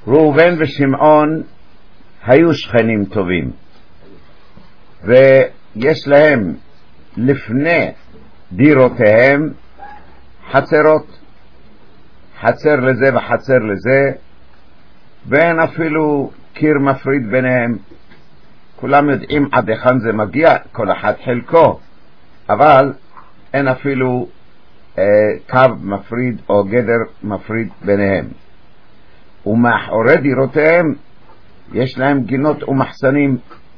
ראובן ושמעון היו שכנים טובים, ויש להם לפני דירותיהם חצרות, חצר לזה וחצר לזה, ואין אפילו קיר מפריד ביניהם. כולם יודעים עד היכן זה מגיע, כל אחד חלקו, אבל אין אפילו קו מפריד או גדר מפריד ביניהם. ומאחורי דירותיהם יש להם גינות ומחסנים,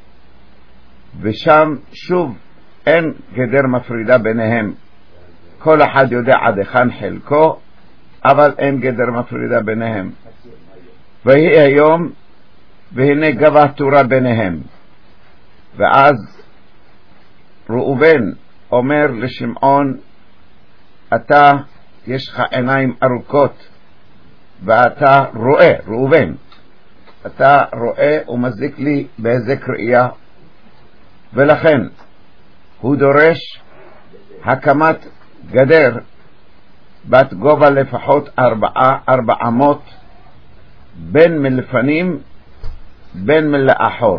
ושם שוב אין גדר מפרידה ביניהם. כל אחד יודע עד היכן חלקו, אבל אין גדר מפרידה ביניהם. ויהי היום, והנה גבה תורה ביניהם. ואז ראובן אומר לשמעון, אתה יש לך עיניים ארוכות, ואתה רואה, ראובן, אתה רואה ומזיק לי בהזק ראייה, ולכן הוא דורש הקמת גדר בת גובה לפחות 400 בין מלפנים בין מלאחור.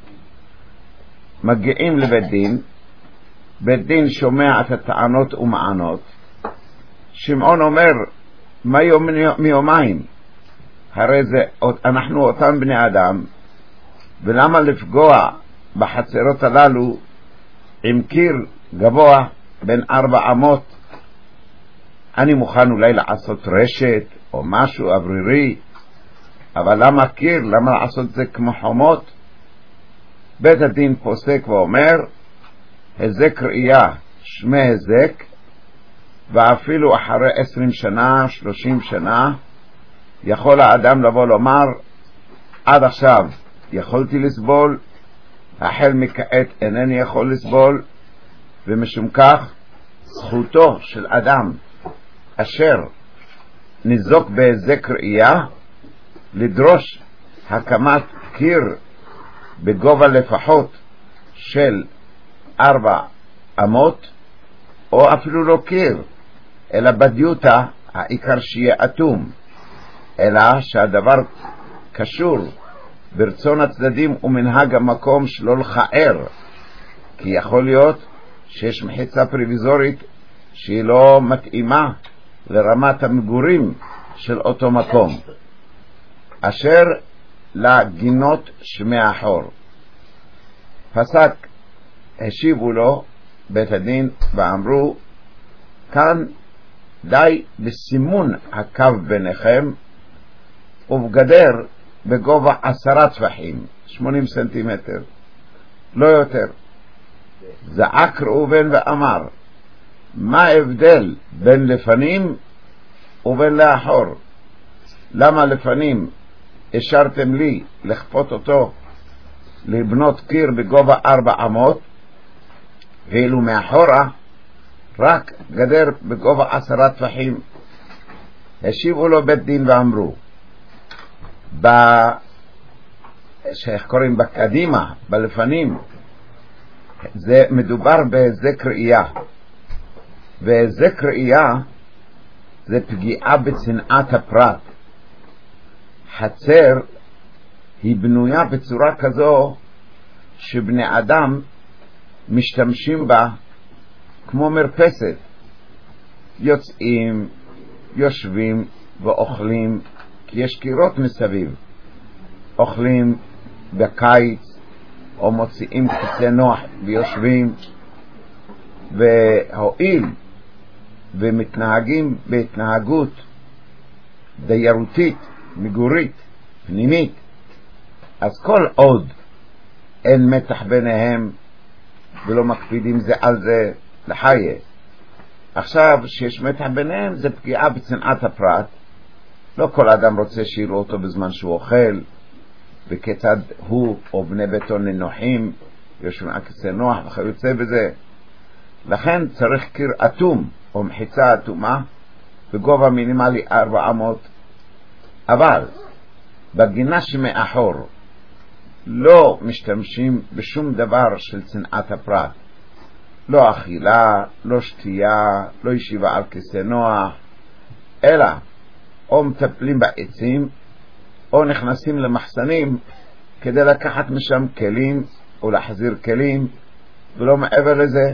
מגיעים לבית דין, בית דין שומע את הטענות ומענות. שמעון אומר, מה יום מיומיים? הרי זה אנחנו אותם בני אדם, ולמה לפגוע בחצרות הללו עם קיר גבוה בין 400? אני מוכן אולי לעשות רשת או משהו אוורירי, אבל למה קיר? למה לעשות זה כמו חומות? בית הדין פוסק ואומר, הזק ראייה שמי הזק, ואפילו אחרי 20 שנה, 30 שנה, יכול האדם לבוא לומר, עד עכשיו יכולתי לסבול, החל מכעת אינני יכול לסבול, ומשום כך זכותו של אדם אשר ניזוק בהזק ראייה לדרוש הקמת קיר בגובה לפחות של 400, או אפילו לא קיר, אלא בדיוטה, העיקר שיהיה אטום, אלא שהדבר קשור ברצון הצדדים ומנהג המקום שלא לכער, כי יכול להיות שיש מחיצה פריביזורית שהיא לא מתאימה לרמת המגורים של אותו מקום, אשר לגינות שמאחור. פסק, השיבו לו בית הדין ואמרו, כאן די בסימון הקו ביניכם, ובגדר בגובה 10 טפחים, 80 סנטימטר, לא יותר. זעק ראובן ואמר, מה ההבדל בין לפנים ובין לאחור? למה לפנים השארתם לי לכפות אותו לבנות קיר בגובה 400, ואילו מאחורה רק גדר בגובה 10 טפחים? השיבו לו בית דין ואמרו, שאיך קוראים בקדימה, בלפנים, זה מדובר בהזק ראייה, והזק ראייה זה פגיעה בצנעת הפרט. חצר היא בנויה בצורה כזו שבני אדם משתמשים בה כמו מרפסת, יוצאים, יושבים ואוכלים, כי יש קירות מסביב, אוכלים בקיץ או מוציאים כיסא נוח ויושבים, והואיל ומתנהגים בהתנהגות דיירותית, מגורית, פנימית, אז כל עוד אין מתח ביניהם ולא מקפידים זה על זה לחיה. עכשיו שיש מתח ביניהם זה פגיעה בצנעת הפרט. לא כל אדם רוצה שיראו אותו בזמן שהוא אוכל, וכיצד הוא או בני ביתו ננוחים, יושבים על כיסא נוח וכיוצא בזה. לכן צריך קיר אטום או מחיצה אטומה בגובה מינימלי 400. אבל בגינה שמאחור לא משתמשים בשום דבר של צנעת הפרט, לא אכילה, לא שתייה, לא ישיבה על כיסא נוח, אלא או מטפלים בעצים או נכנסים למחסנים כדי לקחת משם כלים או להחזיר כלים, ולא מעבר לזה.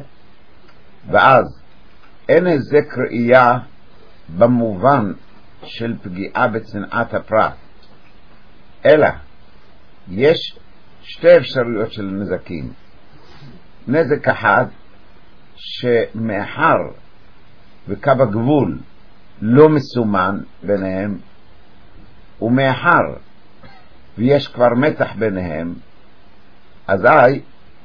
ואז אין היזק ראייה במובן של פגיעה בצנעת הפרט, אלא יש שתי אפשרויות של נזקים. נזק אחד, שמאחר וקו הגבול לא מסומן ביניהם, ומאחר ויש כבר מתח ביניהם, אזי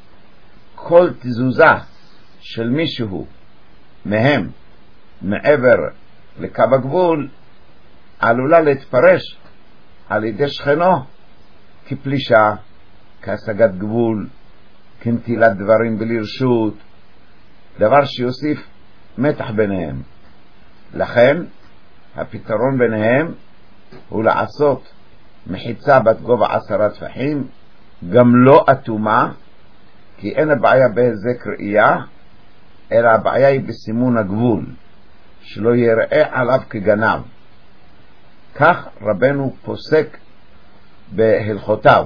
כל תזוזה של מישהו מהם מעבר לקו הגבול עלולה להתפרש על ידי שכנו כפלישה, כהשגת גבול, כנטילת דברים בלי רשות, דבר שיוסיף מתח ביניהם. לכן הפתרון ביניהם הוא לעשות מחיצה בת גובה 10 טפחים, גם לא אטומה, כי אין הבעיה בהיזק ראייה, אלא הבעיה היא בסימון הגבול, שלא יראה עליו כגנב. כך רבנו פוסק בהלכותיו.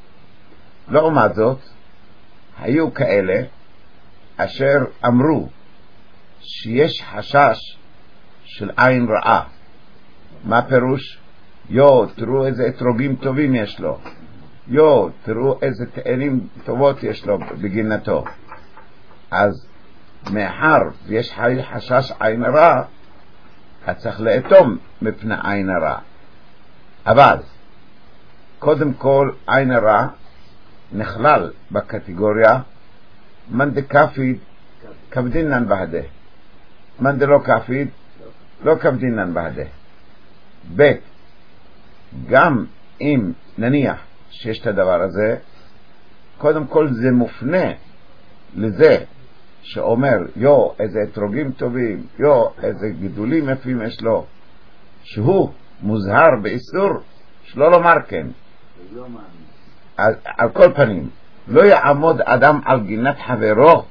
לעומת זאת, היו כאלה אשר אמרו שיש חשש של עין רעה. מה פירוש? תראו איזה אתרוגים טובים יש לו, תראו איזה תאנים טובות יש לו בגינתו. אז מאחר ויש חשש עין רע, צריך לאטום מפני עין רע. אבל קודם כל עין רע נכלל בקטגוריה מן דקפיד כבדינן בהדה, מן דלא קפיד לא כבדינן בהדה. ב' גם אם נניח שיש את הדבר הזה, קודם כל זה מופנה לזה שאומר איזה אתרוגים טובים, איזה גידולים יפים יש לו, שהוא מוזהר באיסור שלא לומר כן. על כל פנים לא יעמוד אדם על גינת חברו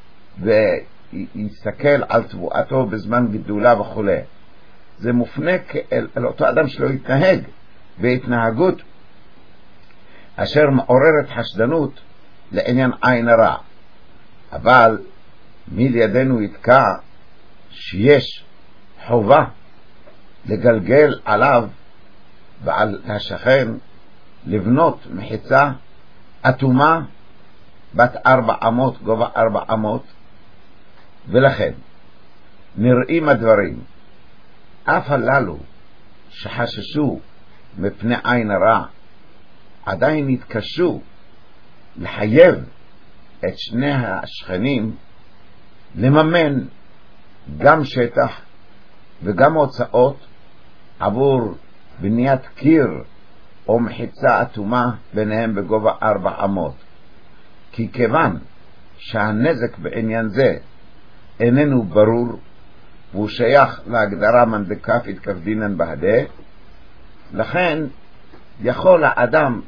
ויסתכל על תבואתו בזמן גידולה וכו'. זה מופנה אל אותו אדם שלא יתנהג בהתנהגות אשר מעוררת חשדנות לעניין עין הרע. אבל מילידינו יתקע שיש חובה לגלגל עליו ועל השכן לבנות מחיצה אטומה בת 400, גובה 400, ולכן נראים הדברים אף הללו שחששו מפני עין הרע עדיין התקשו לחייב את שני השכנים לממן גם שטח וגם הוצאות עבור בניית קיר או מחיצה אטומה ביניהם בגובה 400. כי כיוון שהנזק בעניין זה איננו ברור והוא שייך להגדרה מן דקפיד כבדינן בהדה, לכן יכול האדם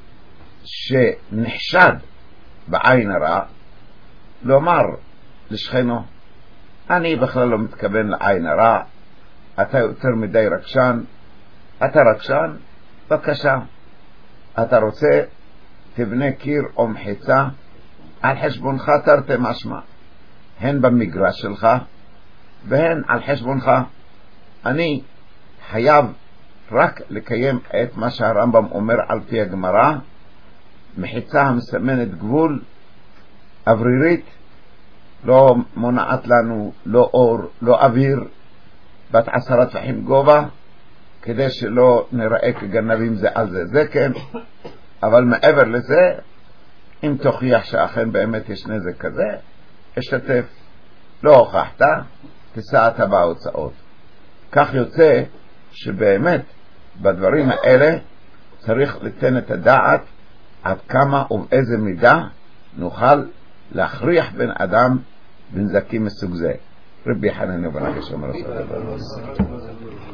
שנחשד בעין הרע לומר לשכנו, אני בכלל לא מתכוון לעין הרע, אתה יותר מדי רגשן, אתה רגשן, בבקשה, אתה רוצה תבנה קיר או מחיצה על חשבונך תרתי משמע, הן במגרש שלך והן על חשבונך. אני חייב רק לקיים את מה שהרמב"ם אומר על פי הגמרא, מחיצה המסמנת גבול, אוורירית, לא מונעת לנו לא אור, לא אוויר, בת 10 טפחים גובה, כדי שלא נראה כגנבים זה על זה, זה כן. אבל מעבר לזה, אם תוכיח שאכן באמת יש נזק כזה, אשתתף. לא הוכחת, תישא אתה בהוצאות. כך יוצא שבאמת בדברים האלה צריך לתן את הדעת עד כמה ובאיזה מידה נוכל להכריח בן אדם בנזקים מסוג זה. רבי חנן בן עקשיא אומר